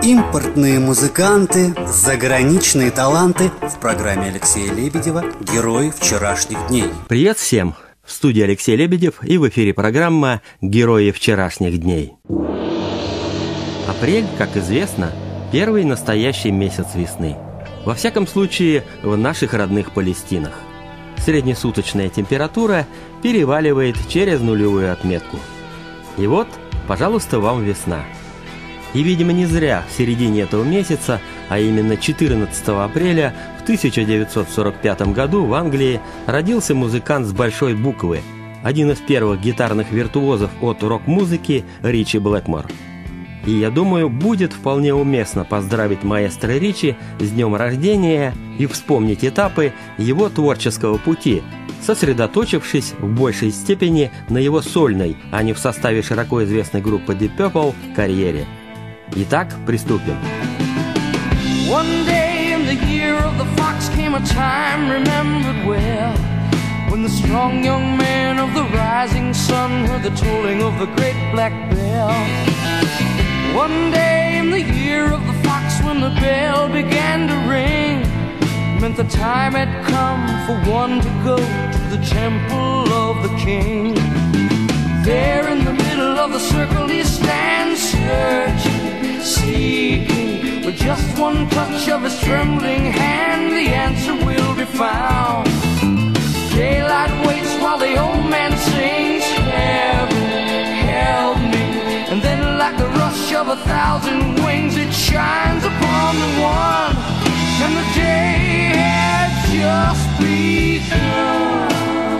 Импортные музыканты, заграничные таланты в программе Алексея Лебедева «Герои вчерашних дней». Привет всем! В студии Алексей Лебедев и в эфире программа «Герои вчерашних дней». Апрель, как известно, первый настоящий месяц весны. Во всяком случае, в наших родных Палестинах. Среднесуточная температура переваливает через нулевую отметку. И вот, пожалуйста, вам весна. И, видимо, не зря в середине этого месяца, а именно 14 апреля в 1945 году в Англии родился музыкант с большой буквы, один из первых гитарных виртуозов от рок-музыки Ричи Блэкмор. И я думаю, будет вполне уместно поздравить маэстро Ричи с днем рождения и вспомнить этапы его творческого пути, сосредоточившись в большей степени на его сольной, а не в составе широко известной группы Deep Purple, карьере. Итак, приступим. One day in the year of the fox came a time remembered well, when the strong young man of the rising sun heard the tolling of the great black bell. One day in the year of the fox, when the bell began to ring, meant the time had come for one to go to the temple of the king. There in the middle of the circle he stands, searching, seeking. With just one touch of his trembling hand, the answer will be found. Daylight waits while the old man sings, heaven, help me. And then like the rush of 1,000 wings, it shines upon the one, and the day had just begun.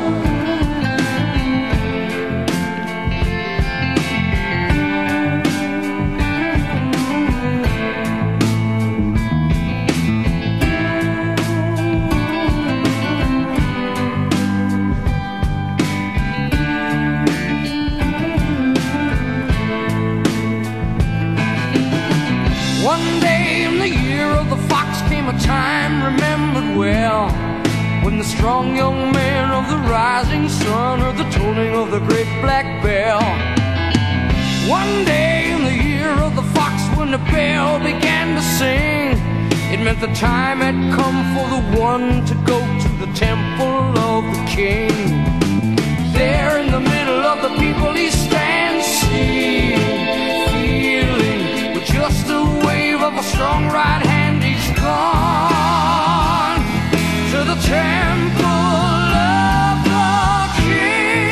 One day in the year of the fox came a time remembered well, when the strong young man of the rising sun heard the tolling of the great black bell. One day in the year of the fox, when the bell began to sing, it meant the time had come for the one to go to the temple of the king. There in the middle of the people he stands, seeing, feeling, with just a wave of a strong right hand, he's gone to the temple of the king.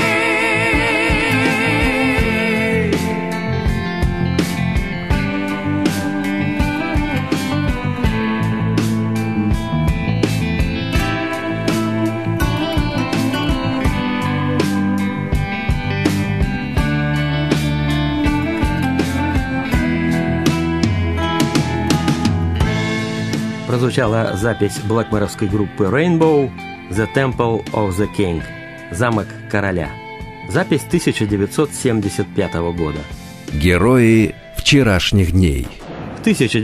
Прозвучала запись блэкморовской группы Rainbow «The Temple of the King» – «Замок короля». Запись 1975 года. Герои вчерашних дней. В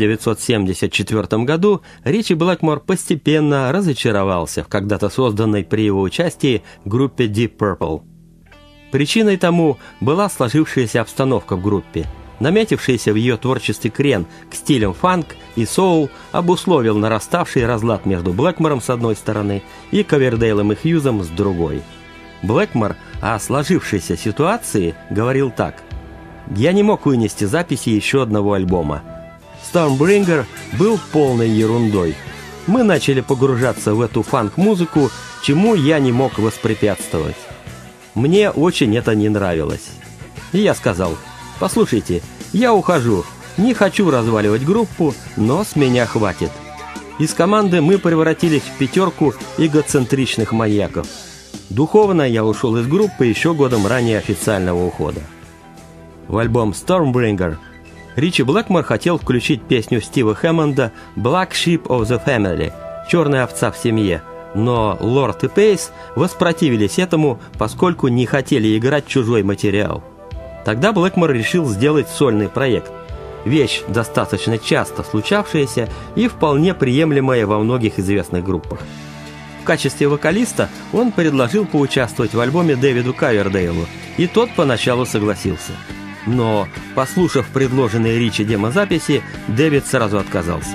1974 году Ричи Блэкмор постепенно разочаровался в когда-то созданной при его участии группе Deep Purple. Причиной тому была сложившаяся обстановка в группе. Наметившийся в ее творчестве крен к стилям фанк и соул обусловил нараставший разлад между Блэкмором с одной стороны и Ковердейлом и Хьюзом с другой. Блэкмор о сложившейся ситуации говорил так: «Я не мог вынести записи еще одного альбома. Stormbringer был полной ерундой. Мы начали погружаться в эту фанк-музыку, чему я не мог воспрепятствовать. Мне очень это не нравилось. И я сказал: послушайте, я ухожу, не хочу разваливать группу, но с меня хватит». Из команды мы превратились в пятерку эгоцентричных маньяков. Духовно я ушел из группы еще годом ранее официального ухода. В альбом Stormbringer Ричи Блэкмор хотел включить песню Стива Хэммонда «Black Sheep of the Family» – «Черная овца в семье», но Лорд и Пейс воспротивились этому, поскольку не хотели играть чужой материал. Тогда Блэкмор решил сделать сольный проект. Вещь, достаточно часто случавшаяся и вполне приемлемая во многих известных группах. В качестве вокалиста он предложил поучаствовать в альбоме Дэвиду Ковердейлу, и тот поначалу согласился. Но, послушав предложенные Ричи демозаписи, Дэвид сразу отказался.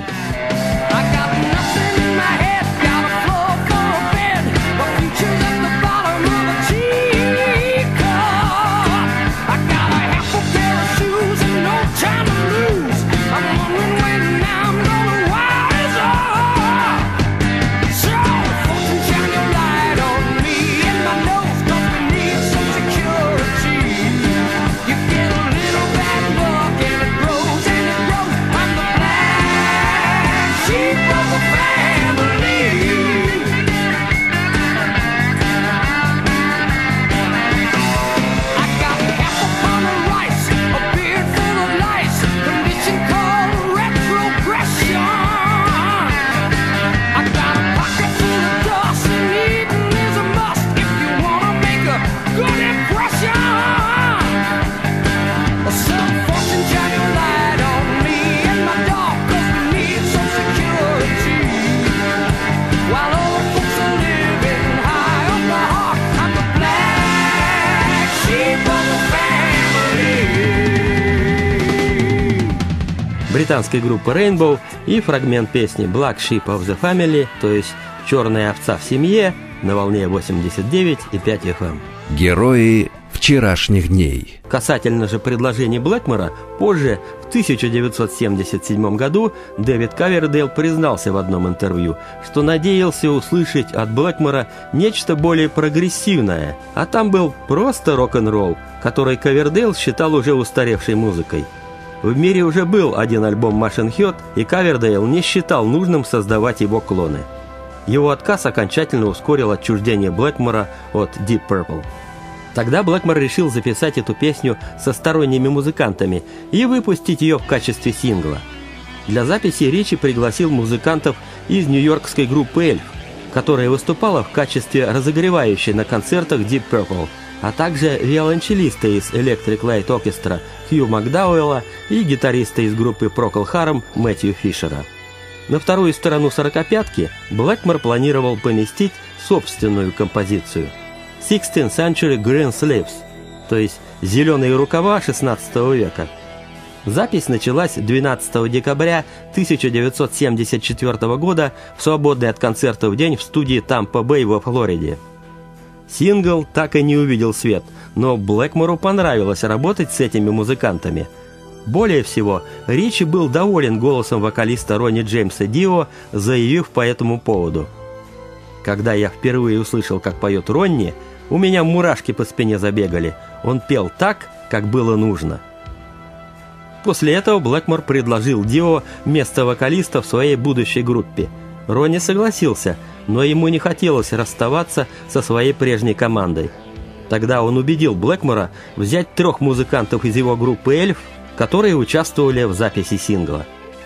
Британской группы Rainbow и фрагмент песни Black Sheep of the Family, то есть «Черная овца в семье» на волне 89,5 FM. Герои вчерашних дней. Касательно же предложений Блэкмора, позже, в 1977 году, Дэвид Ковердейл признался в одном интервью, что надеялся услышать от Блэкмора нечто более прогрессивное, а там был просто рок-н-ролл, который Ковердейл считал уже устаревшей музыкой. В мире уже был один альбом Machine Head, и Ковердейл не считал нужным создавать его клоны. Его отказ окончательно ускорил отчуждение Блэкмора от Deep Purple. Тогда Блэкмор решил записать эту песню со сторонними музыкантами и выпустить ее в качестве сингла. Для записи Ричи пригласил музыкантов из нью-йоркской группы Эльф, которая выступала в качестве разогревающей на концертах Deep Purple, а также виолончелиста из Electric Light Orchestra Хью Макдауэлла и гитариста из группы Procol Harum Мэтью Фишера. На вторую сторону «сорокопятки» Блэкмор планировал поместить собственную композицию «16th Century Green Sleeves», то есть «Зеленые рукава XVI века». Запись началась 12 декабря 1974 года в свободный от концертов день в студии Тампа-Бэй во Флориде. Сингл так и не увидел свет, но Блэкмору понравилось работать с этими музыкантами. Более всего, Ричи был доволен голосом вокалиста Ронни Джеймса Дио, заявив по этому поводу: «Когда я впервые услышал, как поет Ронни, у меня мурашки по спине забегали. Он пел так, как было нужно». После этого Блэкмор предложил Дио место вокалиста в своей будущей группе. Ронни согласился, но ему не хотелось расставаться со своей прежней командой. Тогда он убедил Блэкмора взять 3 музыкантов из его группы «Эльф», которые участвовали в записи сингла.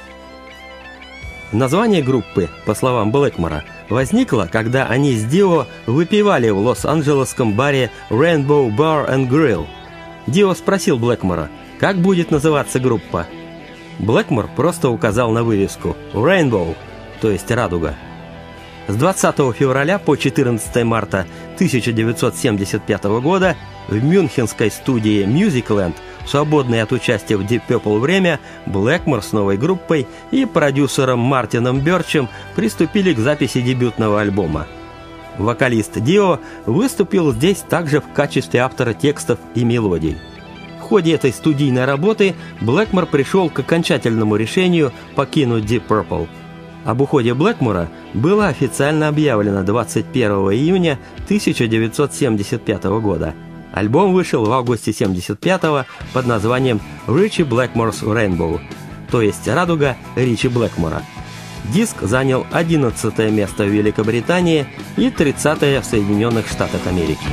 Название группы, по словам Блэкмора, возникло, когда они с Дио выпивали в лос-анджелесском баре Rainbow Bar and Grill. Дио спросил Блэкмора, как будет называться группа. Блэкмор просто указал на вывеску «Rainbow», то есть «Радуга». С 20 февраля по 14 марта 1975 года в мюнхенской студии Musicland, свободной от участия в Deep Purple время, Блэкмор с новой группой и продюсером Мартином Бёрчем приступили к записи дебютного альбома. Вокалист Дио выступил здесь также в качестве автора текстов и мелодий. В ходе этой студийной работы Блэкмор пришел к окончательному решению покинуть Deep Purple. Об уходе Блэкмора было официально объявлено 21 июня 1975 года. Альбом вышел в августе 1975 под названием «Richie Blackmore's Rainbow», то есть «Радуга Ричи Блэкмора». Диск занял 11 место в Великобритании и 30-е в Соединенных Штатах Америки.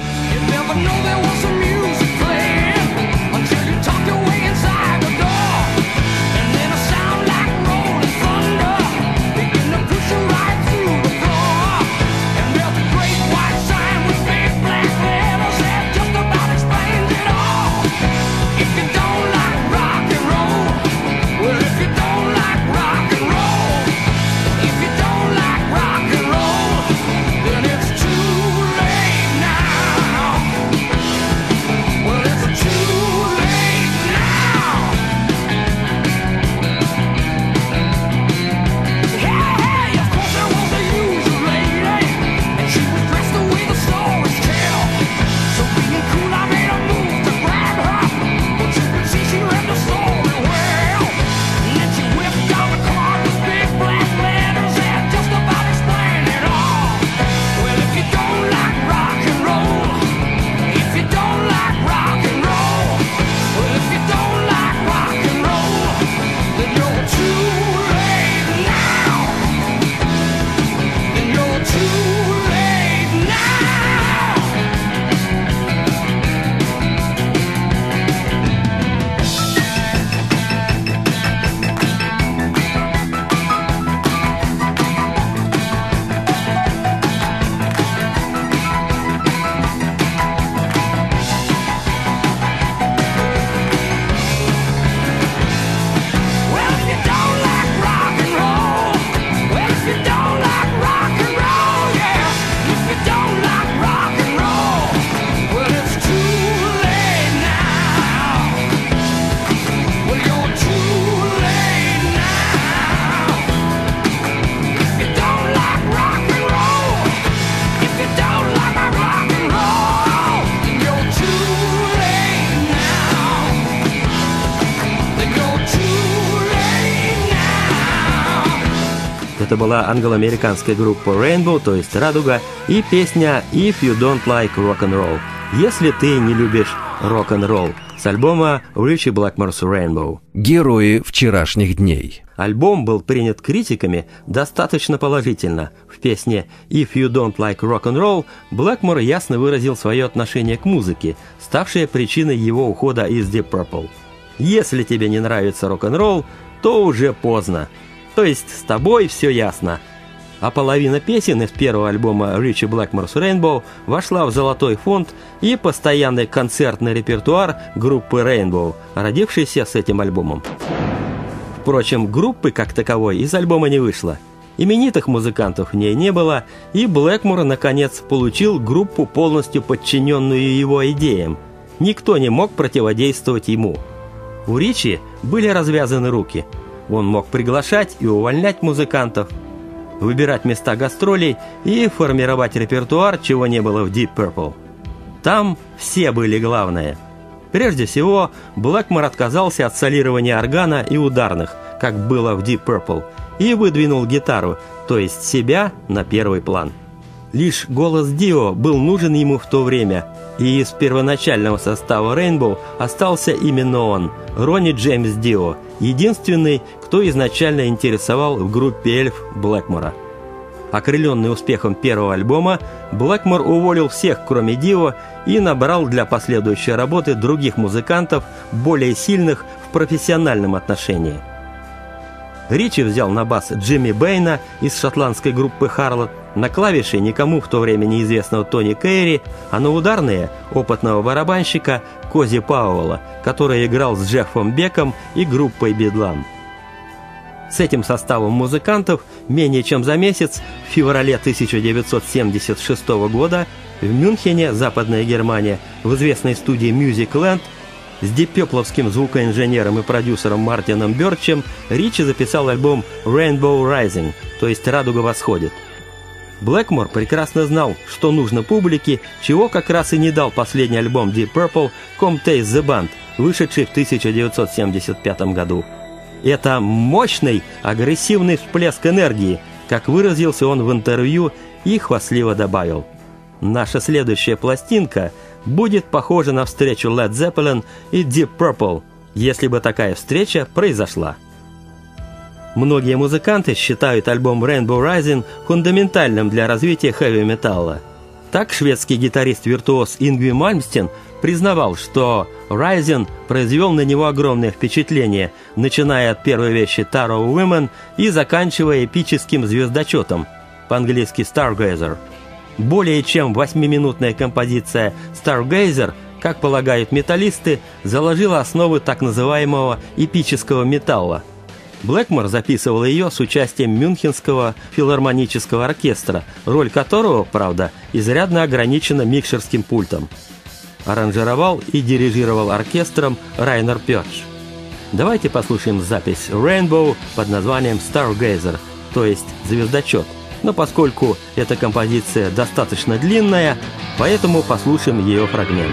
Это была англо-американская группа Rainbow, то есть «Радуга», и песня «If You Don't Like Rock'n'Roll», «Если ты не любишь рок-н-ролл», с альбома Ричи Блэкмор's Rainbow. Герои вчерашних дней. Альбом был принят критиками достаточно положительно. В песне «If You Don't Like Rock'n'Roll» Блэкмор ясно выразил свое отношение к музыке, ставшее причиной его ухода из Deep Purple. «Если тебе не нравится рок-н-ролл, то уже поздно. То есть с тобой все ясно». А половина песен из первого альбома Ричи Блэкмор's Rainbow вошла в золотой фонд и постоянный концертный репертуар группы Rainbow, родившейся с этим альбомом. Впрочем, группы как таковой из альбома не вышло. Именитых музыкантов в ней не было, и Блэкмор, наконец, получил группу, полностью подчиненную его идеям. Никто не мог противодействовать ему. У Ричи были развязаны руки. Он мог приглашать и увольнять музыкантов, выбирать места гастролей и формировать репертуар, чего не было в Deep Purple. Там все были главные. Прежде всего, Блэкмор отказался от солирования органа и ударных, как было в Deep Purple, и выдвинул гитару, то есть себя, на первый план. Лишь голос Дио был нужен ему в то время, и из первоначального состава Rainbow остался именно он, Ронни Джеймс Дио, единственный, кто изначально интересовал в группе эльф Блэкмора. Окрыленный успехом первого альбома, Блэкмор уволил всех, кроме Дио, и набрал для последующей работы других музыкантов, более сильных в профессиональном отношении. Ричи взял на бас Джимми Бэйна из шотландской группы Харлот, на клавиши никому в то время неизвестного Тони Кейри, а на ударные – опытного барабанщика Кози Пауэлла, который играл с Джеффом Беком и группой Бедлам. С этим составом музыкантов менее чем за месяц, в феврале 1976 года, в Мюнхене, Западная Германия, в известной студии Music Land, с диппепловским звукоинженером и продюсером Мартином Бёрчем Ричи записал альбом Rainbow Rising, то есть «Радуга восходит». Блэкмор прекрасно знал, что нужно публике, чего как раз и не дал последний альбом Deep Purple «Come Taste the Band», вышедший в 1975 году. Это мощный, агрессивный всплеск энергии, как выразился он в интервью и хвастливо добавил: «Наша следующая пластинка будет похожа на встречу Led Zeppelin и Deep Purple, если бы такая встреча произошла». Многие музыканты считают альбом Rainbow Rising фундаментальным для развития хэви-металла. Так шведский гитарист-виртуоз Ингви Мальмстен признавал, что Rising произвел на него огромное впечатление, начиная от первой вещи Tarot Women и заканчивая эпическим звездочетом, по-английски Stargazer. Более чем 8-минутная композиция Stargazer, как полагают металлисты, заложила основы так называемого эпического металла. Блэкмор записывал ее с участием Мюнхенского филармонического оркестра, роль которого, правда, изрядно ограничена микшерским пультом. Аранжировал и дирижировал оркестром Райнер Пёрч. Давайте послушаем запись Rainbow под названием Stargazer, то есть «Звездочет». Но поскольку эта композиция достаточно длинная, поэтому послушаем ее фрагмент.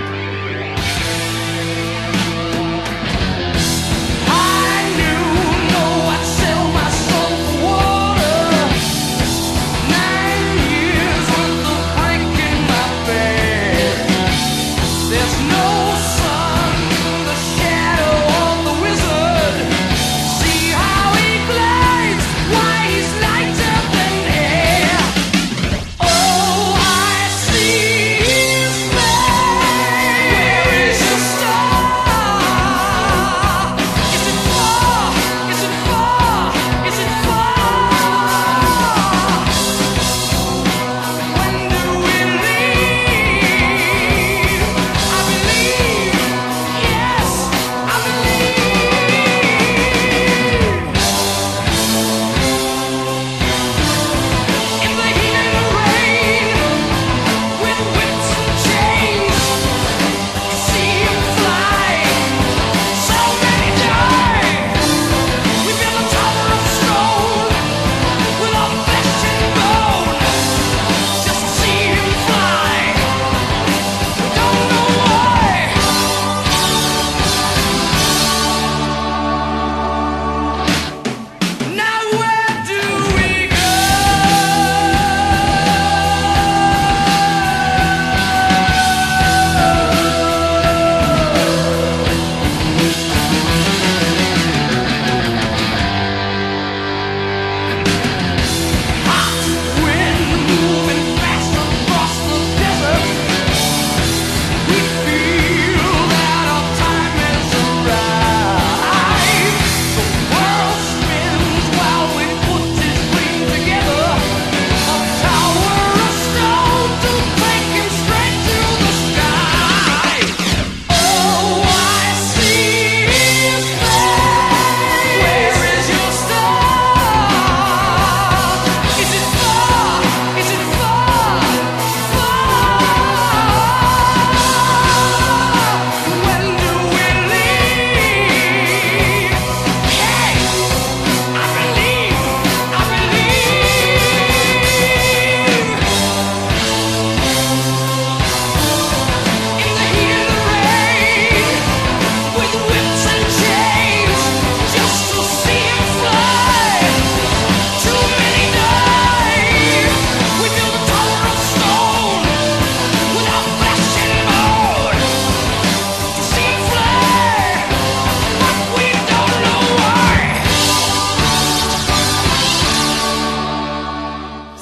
Oh, I see his face.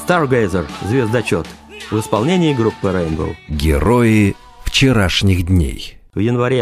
Stargazer, звездочет, в исполнении группы Rainbow. Герои вчерашних дней. В январе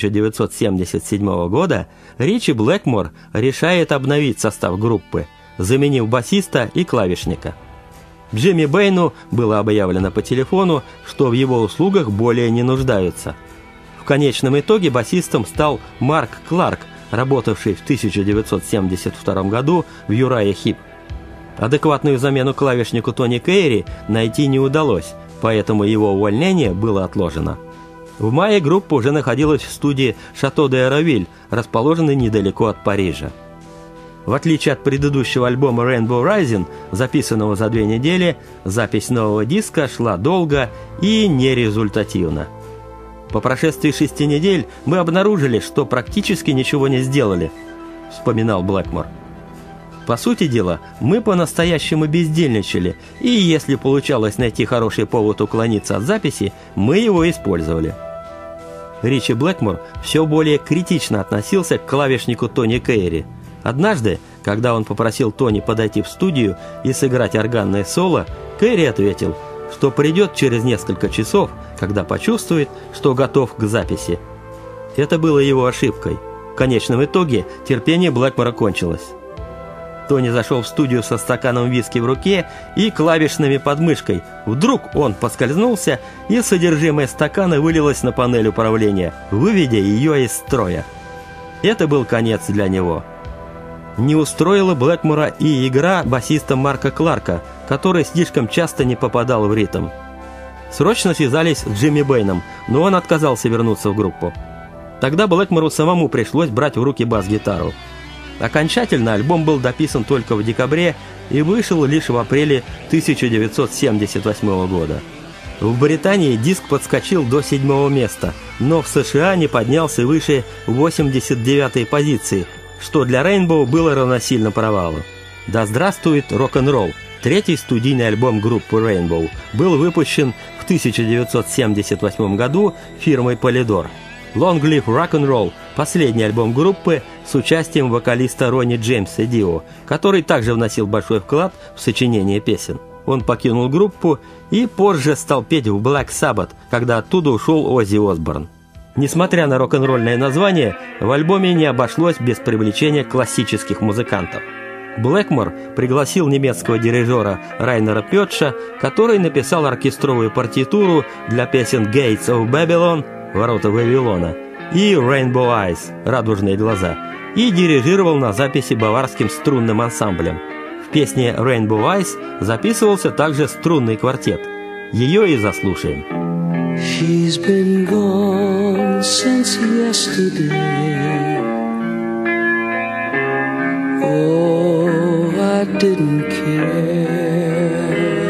1977 года Ричи Блэкмор решает обновить состав группы, заменив басиста и клавишника. Джимми Бэйну было объявлено по телефону, что в его услугах более не нуждаются. В конечном итоге басистом стал Марк Кларк, работавший в 1972 году в Uriah Heep. Адекватную замену клавишнику Тони Кейри найти не удалось, поэтому его увольнение было отложено. В мае группа уже находилась в студии «Шато де Аравиль», расположенной недалеко от Парижа. В отличие от предыдущего альбома Rainbow Rising, записанного за 2 недели, запись нового диска шла долго и нерезультативно. По прошествии 6 недель мы обнаружили, что практически ничего не сделали, вспоминал Блэкмор. По сути дела, мы по-настоящему бездельничали, и если получалось найти хороший повод уклониться от записи, мы его использовали. Ричи Блэкмор все более критично относился к клавишнику Тони Кейри. Однажды, когда он попросил Тони подойти в студию и сыграть органное соло, Кейри ответил, что придет через несколько часов, когда почувствует, что готов к записи. Это было его ошибкой. В конечном итоге терпение Блэкмора кончилось. Тони зашел в студию со стаканом виски в руке и клавишными под мышкой. Вдруг он поскользнулся, и содержимое стакана вылилось на панель управления, выведя ее из строя. Это был конец для него. Не устроила Блэкмора и игра басиста Марка Кларка, который слишком часто не попадал в ритм. Срочно связались с Джимми Бэйном, но он отказался вернуться в группу. Тогда Блэкмору самому пришлось брать в руки бас-гитару. Окончательно альбом был дописан только в декабре и вышел лишь в апреле 1978 года. В Британии диск подскочил до 7-го места, но в США не поднялся выше 89-й позиции, что для Rainbow было равносильно провалу. «Да здравствует рок-н-ролл», 3-й студийный альбом группы Rainbow, был выпущен в 1978 году фирмой Polydor. «Long Live Rock'n'Roll» – последний альбом группы с участием вокалиста Ронни Джеймса Дио, который также вносил большой вклад в сочинение песен. Он покинул группу и позже стал петь в Black Sabbath, когда оттуда ушел Оззи Осборн. Несмотря на рок-н-ролльное название, в альбоме не обошлось без привлечения классических музыкантов. Блэкмор пригласил немецкого дирижера Райнера Петша, который написал оркестровую партитуру для песен «Gates of Babylon» – «Ворота Вавилона» и «Rainbow Eyes» – «Радужные глаза», и дирижировал на записи баварским струнным ансамблем. В песне «Rainbow Eyes» записывался также струнный квартет. Ее и заслушаем. She's been gone since yesterday. Oh, I didn't care.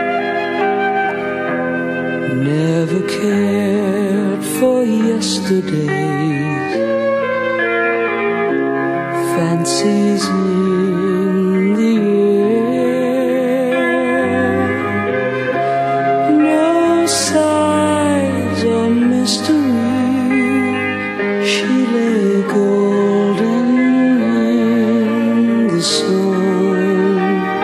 Never cared for yesterday's fancies in the air. No sighs or mystery. She lay golden in the sun.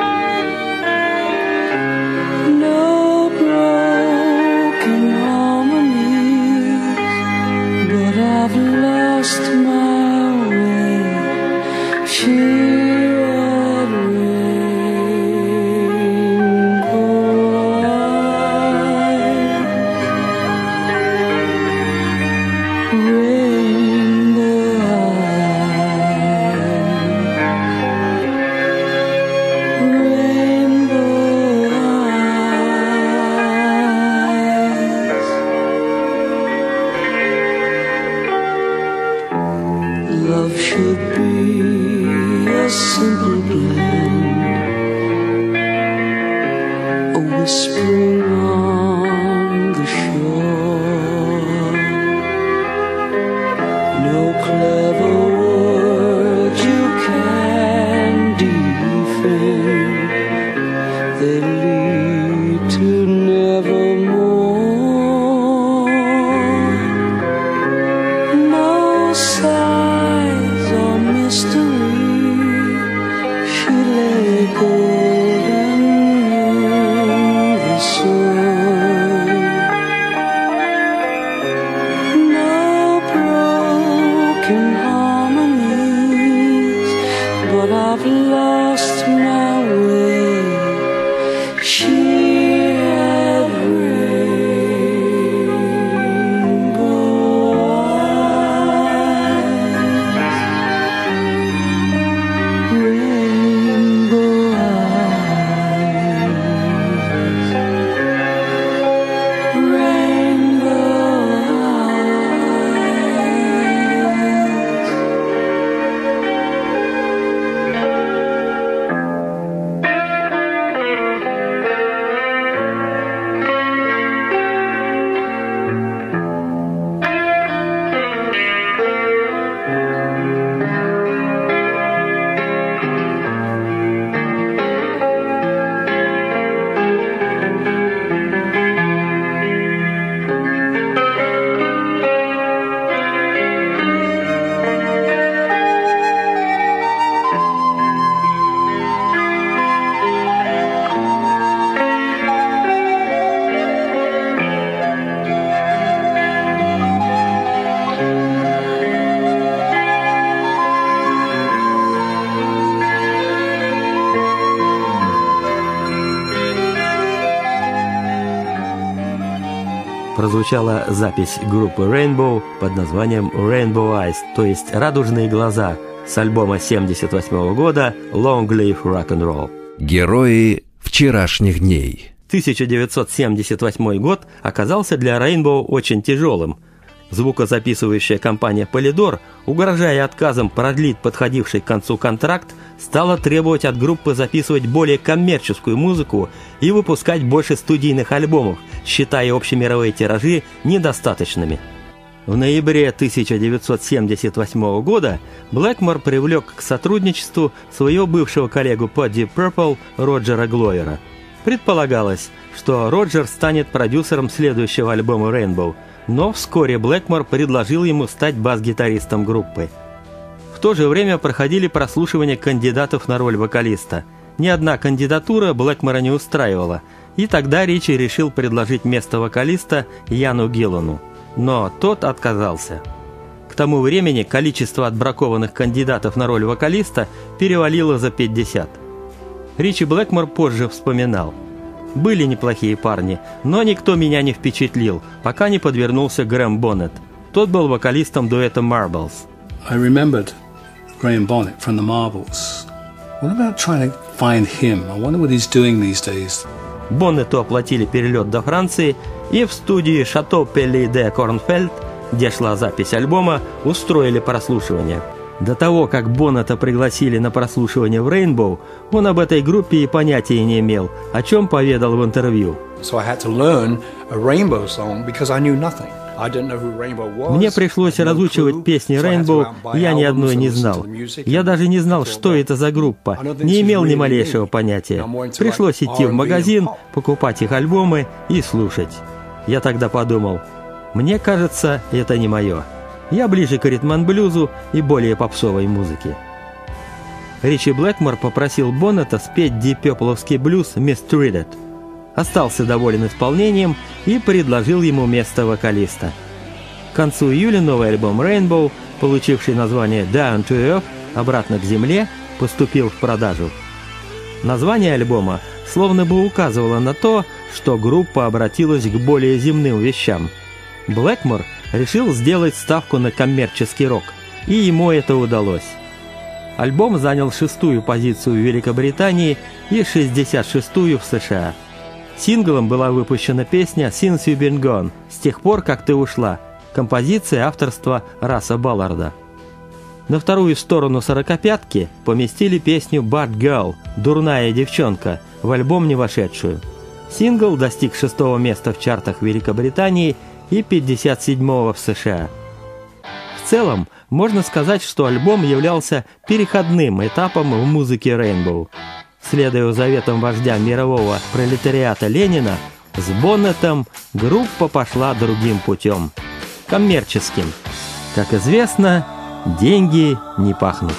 No broken harmonies, but I've lost my way. She had rainbow eyes, rainbow eyes, rainbow eyes. Love should be a simple blend, a whispering on the shore. No clever words you can defend, they lead to nevermore. No sighs or mystery. She lay golden in but I've lost my way. She had rainbow eyes, rainbow eyes, rainbow Прозвучала запись группы Rainbow под названием Rainbow Eyes, то есть «Радужные глаза», с альбома 1978 года «Long Live Rock and Roll». Герои вчерашних дней. 1978 год оказался для Rainbow очень тяжелым. Звукозаписывающая компания Polydor, угрожая отказом продлить подходивший к концу контракт, стала требовать от группы записывать более коммерческую музыку и выпускать больше студийных альбомов, считая общемировые тиражи недостаточными. В ноябре 1978 года Блэкмор привлек к сотрудничеству своего бывшего коллегу по Deep Purple Роджера Гловера. Предполагалось, что Роджер станет продюсером следующего альбома Rainbow, но вскоре Блэкмор предложил ему стать бас-гитаристом группы. В то же время проходили прослушивания кандидатов на роль вокалиста. Ни одна кандидатура Блэкмора не устраивала, и тогда Ричи решил предложить место вокалиста Яну Гиллану. Но тот отказался. К тому времени количество отбракованных кандидатов на роль вокалиста перевалило за 50. Ричи Блэкмор позже вспоминал: «Были неплохие парни, но никто меня не впечатлил, пока не подвернулся Грэм Боннет. Тот был вокалистом дуэта Marbles». I remembered Graham Bonnet from the Marbles. What about trying to find him? I wonder what he's doing these days. Боннету оплатили перелет до Франции, и в студии «Шато Пелли де Корнфельд», где шла запись альбома, устроили прослушивание. До того, как Боннета пригласили на прослушивание в Rainbow, он об этой группе и понятия не имел, о чем поведал в интервью. Мне пришлось разучивать песни Rainbow, я ни одной не знал. Я даже не знал, что это за группа, не имел ни малейшего понятия. Пришлось идти в магазин, покупать их альбомы и слушать. Я тогда подумал: мне кажется, это не мое. Я ближе к ритм-н-блюзу и более попсовой музыке. Ричи Блэкмор попросил Боннета спеть дип-пёпловский блюз «Mistreated». Остался доволен исполнением и предложил ему место вокалиста. К концу июля новый альбом Rainbow, получивший название «Down to Earth» — «Обратно к земле», поступил в продажу. Название альбома словно бы указывало на то, что группа обратилась к более земным вещам. Блэкмор решил сделать ставку на коммерческий рок, и ему это удалось. Альбом занял 6-ю позицию в Великобритании и 66-ю в США. Синглом была выпущена песня «Since You've Been Gone» — «С тех пор, как ты ушла», композиция авторства Расса Балларда. На вторую сторону «Сорокопятки» поместили песню «Bad Girl» — «Дурная девчонка», в альбом не вошедшую. Сингл достиг 6-го места в чартах Великобритании и 57-го в США. В целом, можно сказать, что альбом являлся переходным этапом в музыке Rainbow. Следуя заветам вождя мирового пролетариата Ленина, с Боннетом группа пошла другим путем – коммерческим. Как известно, деньги не пахнут.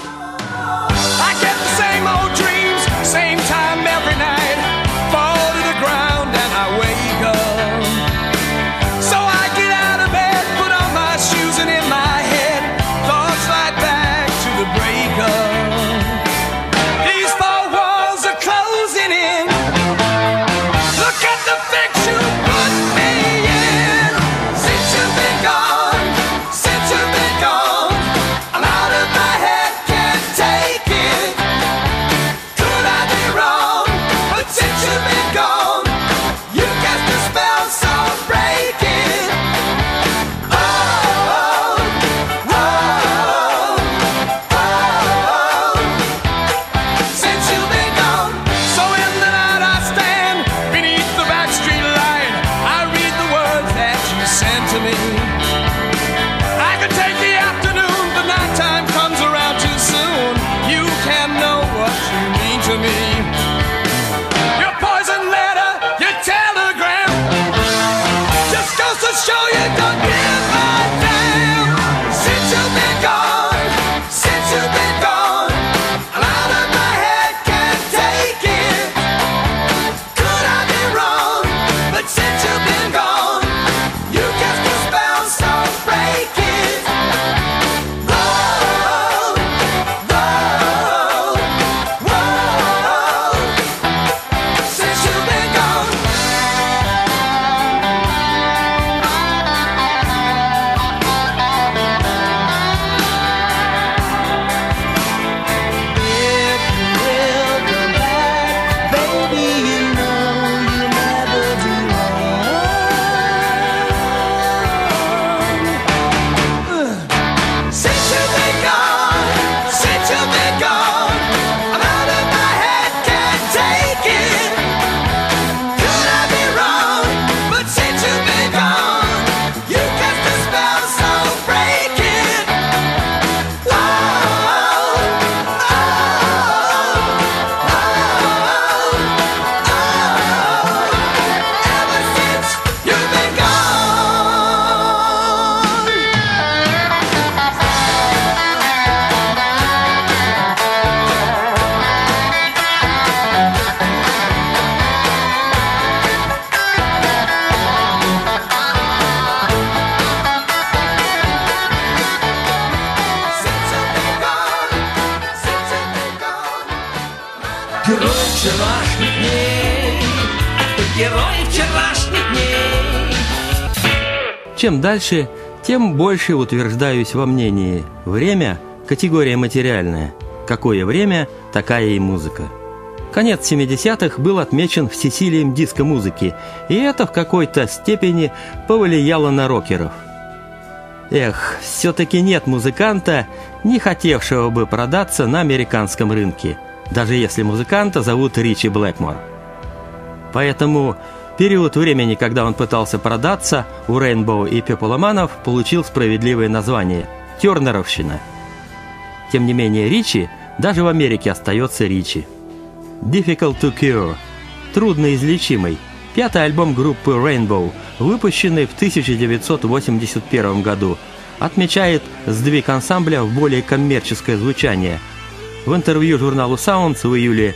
Герои вчерашних дней, герои вчерашних дней. Чем дальше, тем больше утверждаюсь во мнении. Время – категория материальная. Какое время, такая и музыка. Конец 70-х был отмечен всесилием диско-музыки, и это в какой-то степени повлияло на рокеров. Эх, все-таки нет музыканта, не хотевшего бы продаться на американском рынке, даже если музыканта зовут Ричи Блэкмор. Поэтому период времени, когда он пытался продаться, у Рейнбоу и Пепломанов получил справедливое название – тернеровщина. Тем не менее, Ричи даже в Америке остается Ричи. Difficult to Cure – трудноизлечимый, пятый альбом группы Rainbow, выпущенный в 1981 году, отмечает сдвиг ансамбля в более коммерческое звучание. В интервью журналу Sounds в июле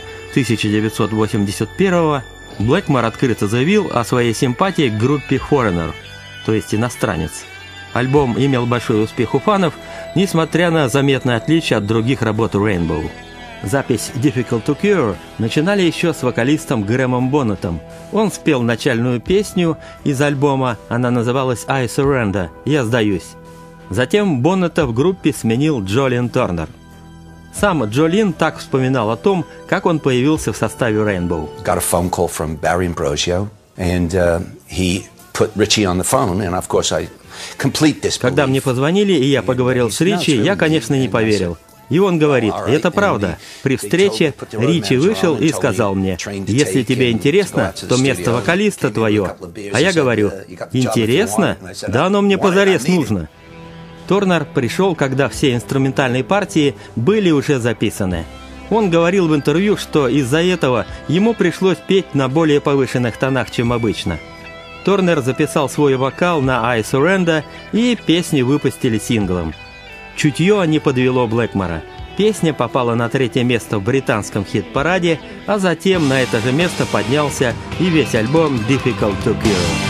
1981 Блэкмор открыто заявил о своей симпатии к группе Foreigner, то есть иностранец. Альбом имел большой успех у фанов, несмотря на заметное отличие от других работ Rainbow. Запись Difficult to Cure начинали еще с вокалистом Грэмом Боннетом. Он спел начальную песню из альбома, она называлась «I Surrender» – «Я сдаюсь». Затем Боннета в группе сменил Джолин Торнер. Сам Джолин так вспоминал о том, как он появился в составе Rainbow. Got a phone call from Barry Ambrosio, and he put Richie on the phone, and of course I complete this. Когда мне позвонили, и я поговорил с Ричи, я, конечно, не поверил. И он говорит, и это правда. При встрече Ричи вышел и сказал мне, если тебе интересно, то место вокалиста твое. А я говорю, интересно? Да оно мне позарез нужно. Торнер пришел, когда все инструментальные партии были уже записаны. Он говорил в интервью, что из-за этого ему пришлось петь на более повышенных тонах, чем обычно. Торнер записал свой вокал на «I Surrender», и песни выпустили синглом. Чутье не подвело Блэкмора. Песня попала на 3-е место в британском хит-параде, а затем на это же место поднялся и весь альбом «Difficult to Cure».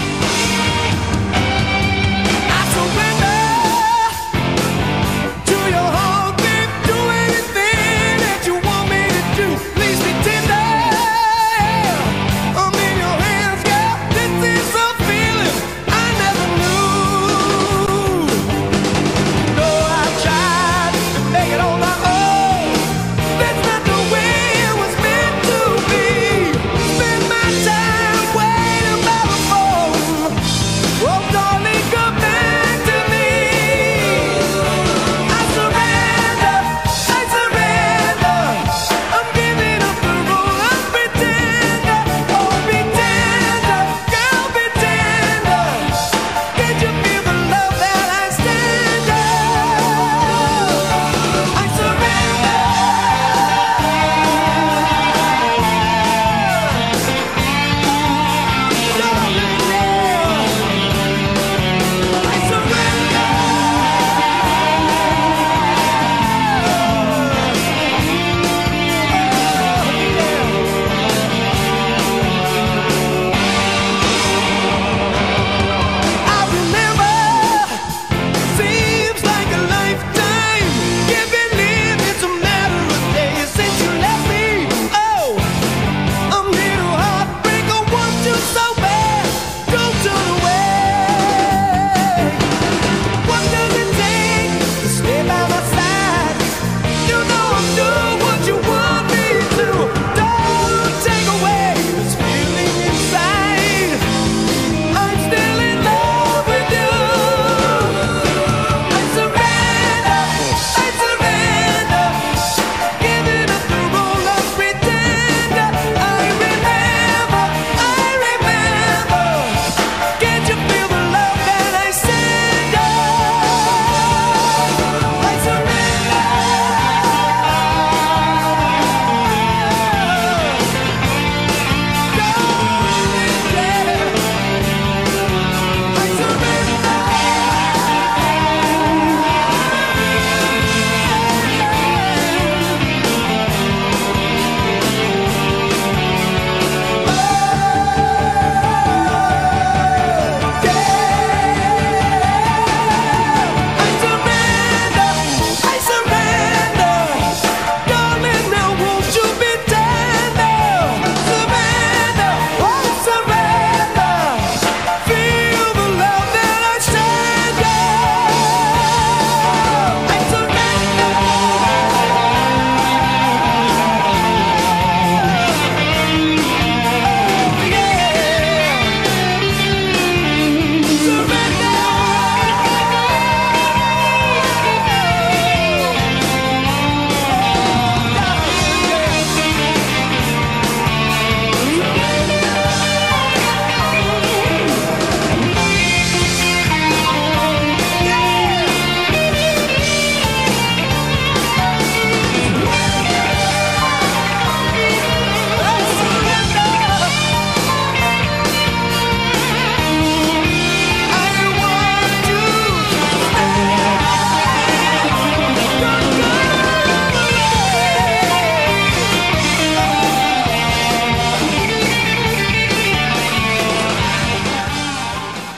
Spend my time waiting by the phone.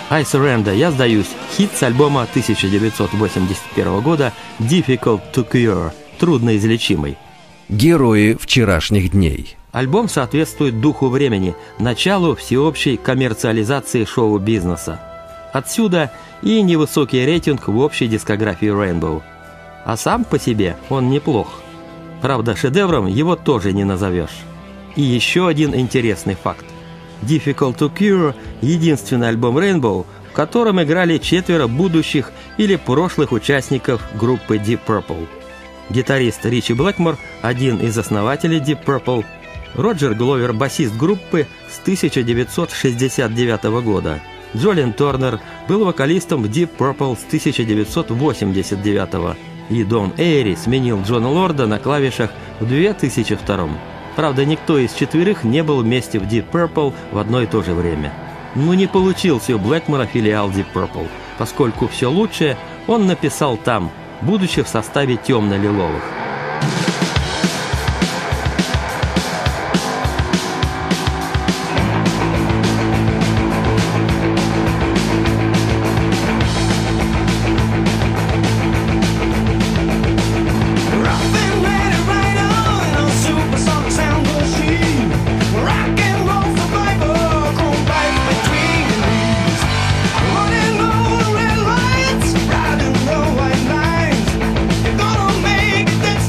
«I Surrender», «Я сдаюсь» – хит с альбома 1981 года «Difficult to Cure» – трудноизлечимый. Герои вчерашних дней. Альбом соответствует духу времени, началу всеобщей коммерциализации шоу-бизнеса. Отсюда и невысокий рейтинг в общей дискографии Rainbow. А сам по себе он неплох. Правда, шедевром его тоже не назовешь. И еще один интересный факт. «Difficult to Cure» – единственный альбом Rainbow, в котором играли 4 будущих или прошлых участников группы Deep Purple. Гитарист Ричи Блэкмор – один из основателей Deep Purple, Роджер Гловер – басист группы с 1969 года, Джолин Торнер был вокалистом в Deep Purple с 1989 и Дон Эйри сменил Джона Лорда на клавишах в 2002. Правда, никто из 4 не был вместе в Deep Purple в одно и то же время. Но не получился у Блэкмора филиал Deep Purple, поскольку все лучшее он написал там, будучи в составе темно-лиловых. Make it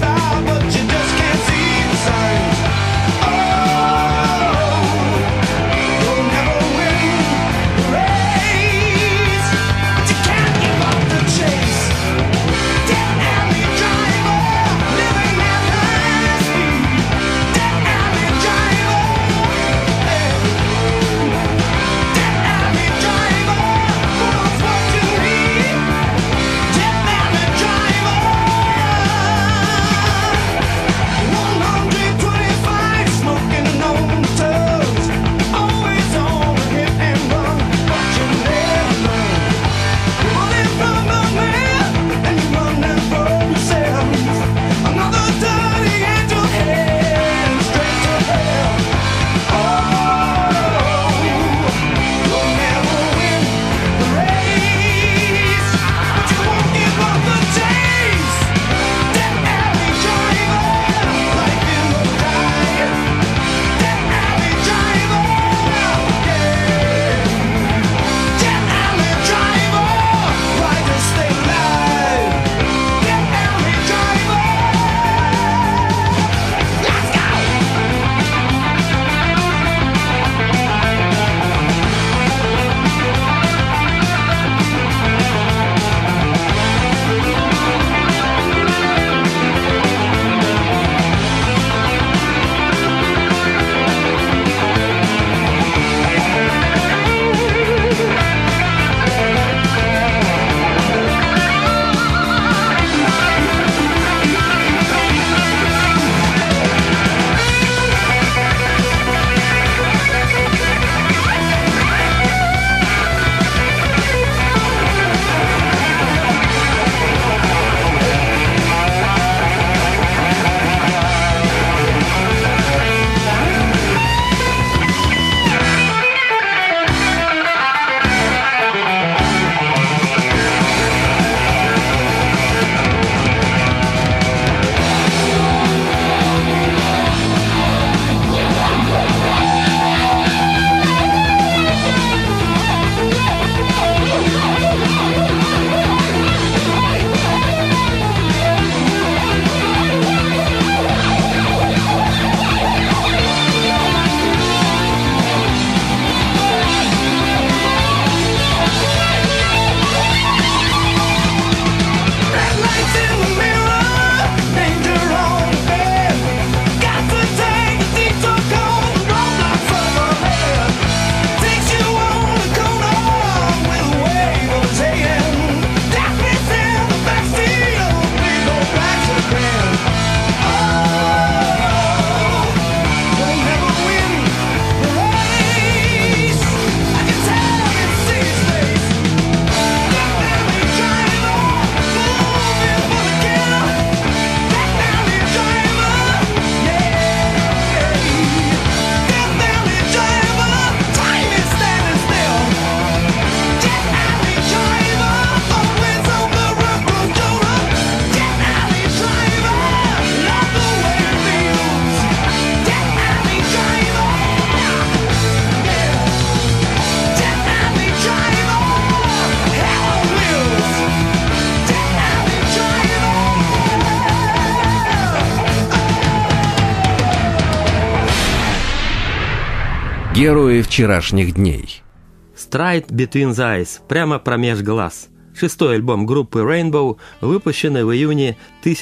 Герои вчерашних дней. Straight Between the Eyes, прямо промеж глаз. Шестой альбом группы Rainbow, выпущенный в июне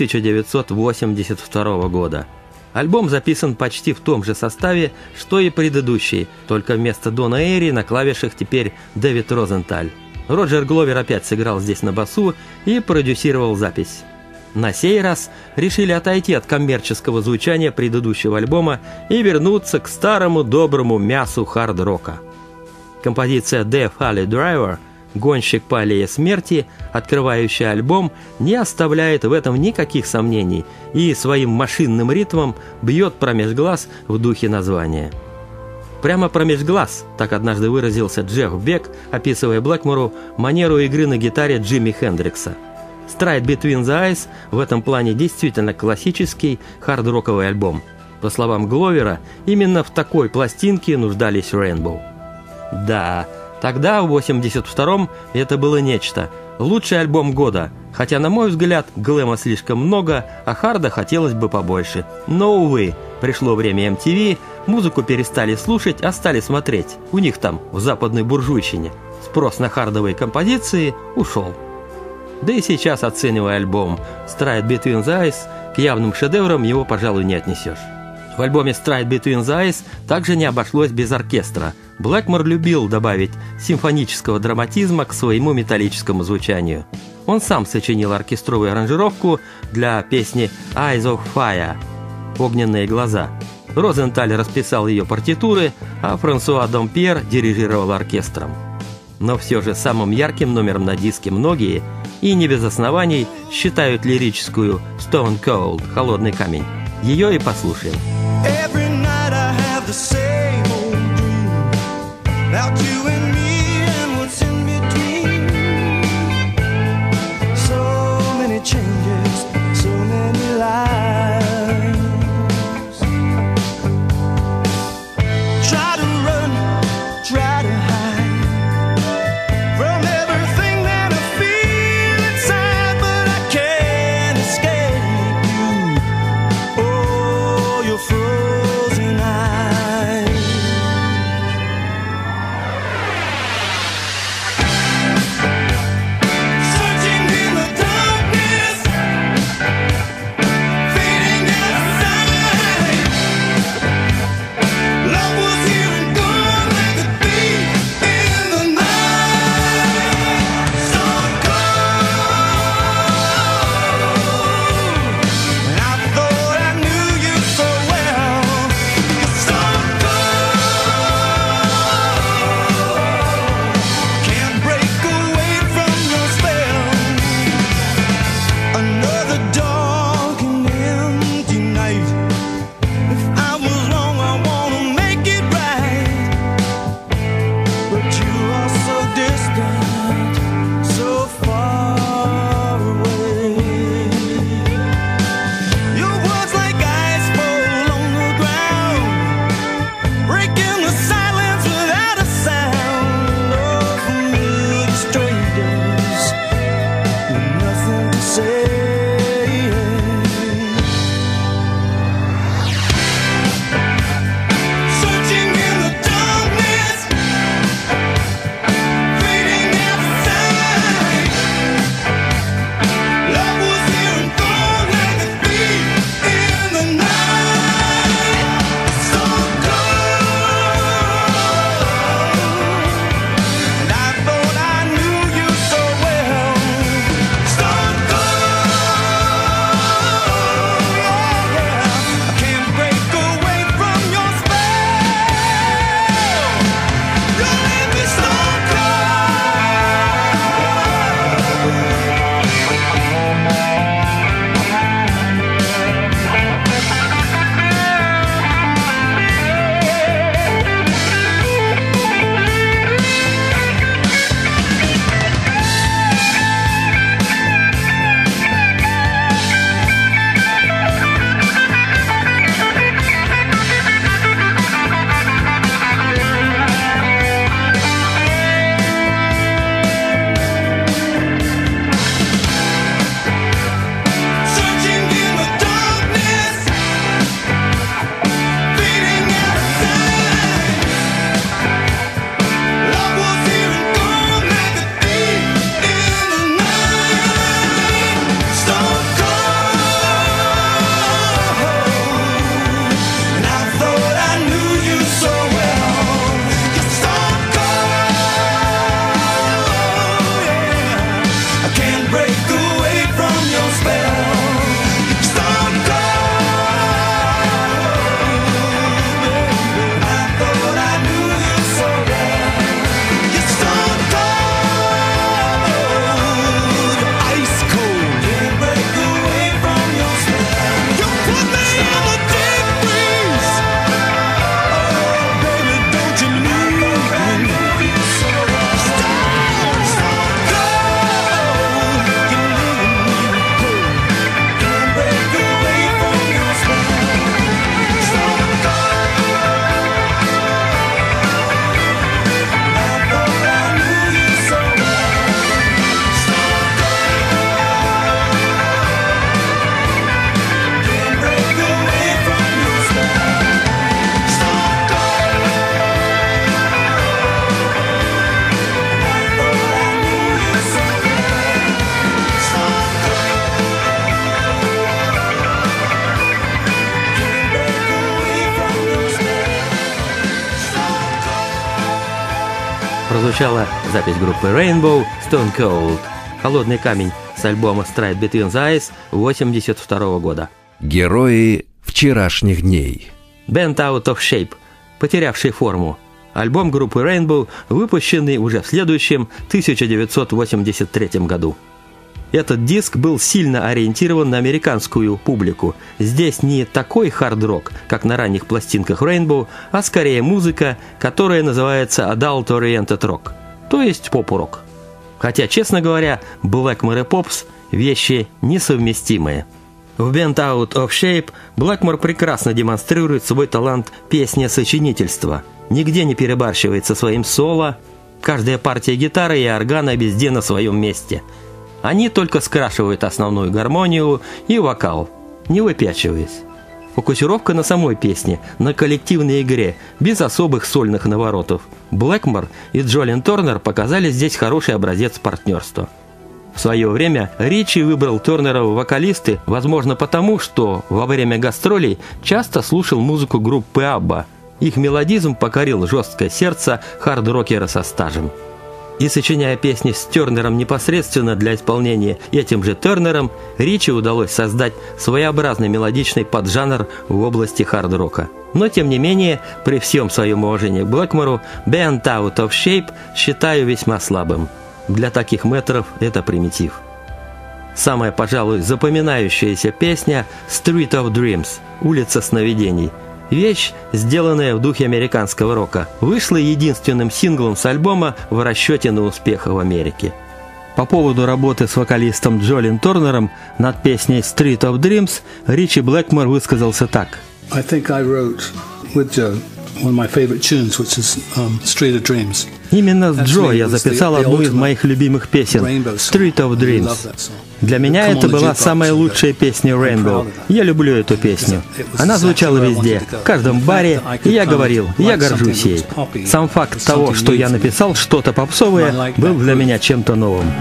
1982 года. Альбом записан почти в том же составе, что и предыдущий, только вместо Дона Эйри на клавишах теперь Дэвид Розенталь. Роджер Гловер опять сыграл здесь на басу и продюсировал запись. На сей раз решили отойти от коммерческого звучания предыдущего альбома и вернуться к старому доброму мясу хард-рока. Композиция «Death Valley Driver» «Гонщик по аллее смерти», открывающая альбом, не оставляет в этом никаких сомнений и своим машинным ритмом бьет промеж глаз в духе названия. «Прямо промеж глаз», так однажды выразился Джефф Бек, описывая Блэкмору манеру игры на гитаре Джимми Хендрикса. «Straight Between the Eyes» в этом плане действительно классический хард-роковый альбом. По словам Гловера, именно в такой пластинке нуждались Rainbow. Да, тогда, в 82-м, это было нечто. Лучший альбом года. Хотя, на мой взгляд, глэма слишком много, а харда хотелось бы побольше. Но, увы, пришло время MTV, музыку перестали слушать, а стали смотреть. У них там, в западной буржуйщине. Спрос на хардовые композиции ушел. Да и сейчас, оценивая альбом Straight Between the Eyes, к явным шедеврам его, пожалуй, не отнесешь. В альбоме Straight Between the Eyes также не обошлось без оркестра. Блэкмор любил добавить симфонического драматизма к своему металлическому звучанию. Он сам сочинил оркестровую аранжировку для песни «Eyes of Fire» – «Огненные глаза». Розенталь расписал ее партитуры, а Франсуа Домпьер дирижировал оркестром. Но все же самым ярким номером на диске многие, и не без оснований, считают лирическую «Stone Cold» – «Холодный камень». Ее и послушаем. Every night I have the same old dream about you and me and what's in between. So many changes, so many lives. Try to run, try to hide from everything that I feel inside, but I can't escape you. Oh, your frozen eyes. прозвучала запись группы Rainbow «Stone Cold» «Холодный камень» с альбома «Straight Between the Eyes» 1982 года. Герои вчерашних дней. «Bent Out of Shape» «Потерявший форму». Альбом группы Rainbow, выпущенный уже в следующем 1983 году. Этот диск был сильно ориентирован на американскую публику. Здесь не такой хард-рок, как на ранних пластинках Rainbow, а скорее музыка, которая называется Adult-Oriented Rock, то есть поп-рок. Хотя, честно говоря, Blackmore и Pops – вещи несовместимые. В «Bent Out of Shape» Blackmore прекрасно демонстрирует свой талант песни-сочинительства. Нигде не перебарщивает со своим соло, каждая партия гитары и органа везде на своем месте. Они только скрашивают основную гармонию и вокал, не выпячиваясь. Фокусировка на самой песне, на коллективной игре, без особых сольных наворотов. Блэкмор и Джолин Торнер показали здесь хороший образец партнерства. В свое время Ричи выбрал Торнера в вокалисты, возможно потому, что во время гастролей часто слушал музыку группы Абба. Их мелодизм покорил жесткое сердце хард-рокера со стажем. И сочиняя песни с Тернером непосредственно для исполнения этим же Тернером, Ричи удалось создать своеобразный мелодичный поджанр в области хард-рока. Но тем не менее, при всем своем уважении к Блэкмору, «Bent Out of Shape» считаю весьма слабым. Для таких мэтров это примитив. Самая, пожалуй, запоминающаяся песня «Street of Dreams» «Улица сновидений». Вещь, сделанная в духе американского рока, вышла единственным синглом с альбома в расчете на успех в Америке. По поводу работы с вокалистом Джолин Торнером над песней «Street of Dreams» Ричи Блэкмор высказался так. I think I wrote with Joe one of my favorite tunes, which is Street of Dreams. Именно с Джо я записал одну из моих любимых песен «Street of Dreams». Для меня это была самая лучшая песня Rainbow. Я люблю эту песню. Она звучала везде, в каждом баре, и я говорил, я горжусь ей. Сам факт того, что я написал что-то попсовое, был для меня чем-то новым.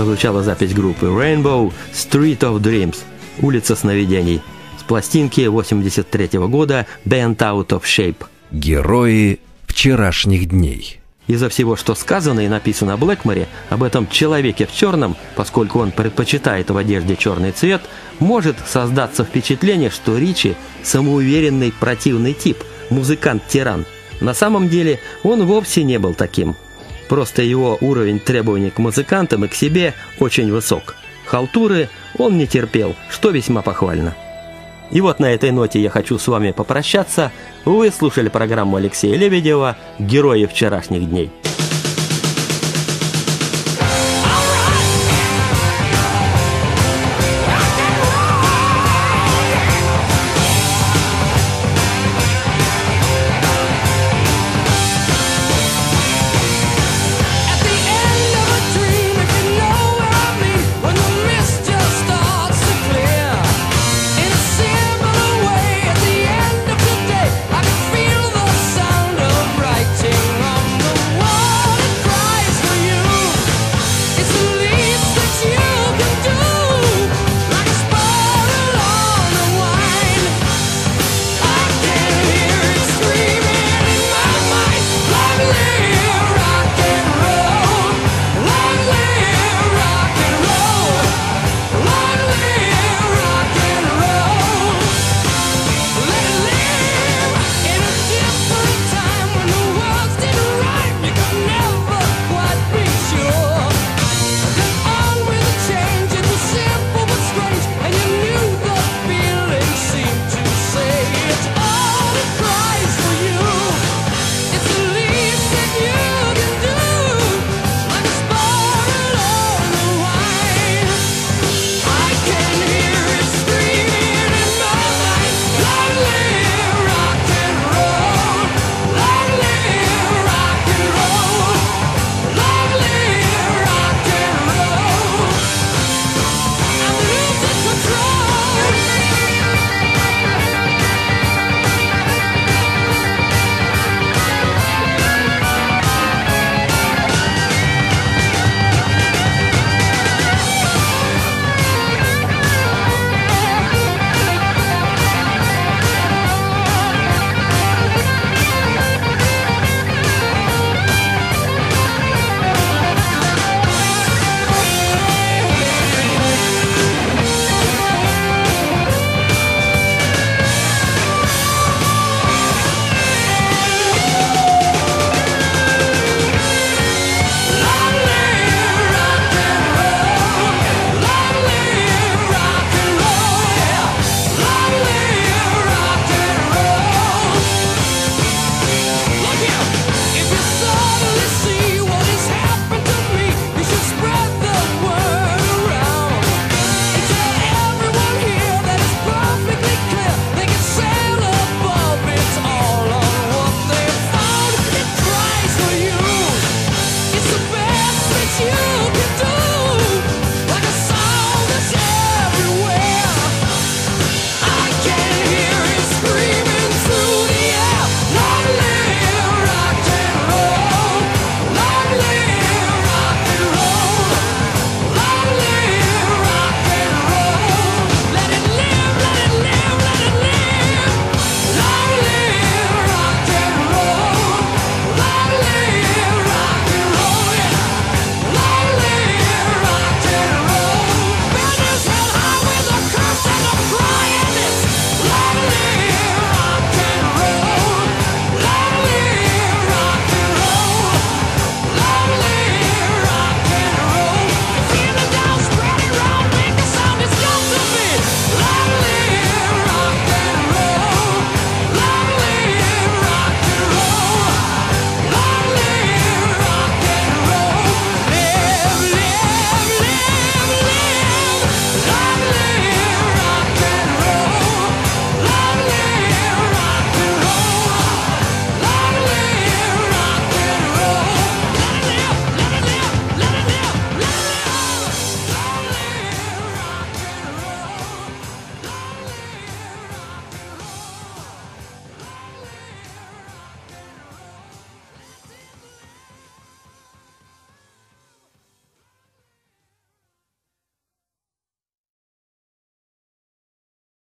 прозвучала запись группы Rainbow «Street of Dreams» – «Улица сновидений» с пластинки 1983 года «Bent Out of Shape». Герои вчерашних дней. Из-за всего, что сказано и написано Блэкморе об этом человеке в черном, поскольку он предпочитает в одежде черный цвет, может создаться впечатление, что Ричи – самоуверенный противный тип, музыкант-тиран. На самом деле он вовсе не был таким. Просто его уровень требований к музыкантам и к себе очень высок. Халтуры он не терпел, что весьма похвально. И вот на этой ноте я хочу с вами попрощаться. Вы слушали программу Алексея Лебедева «Герои вчерашних дней».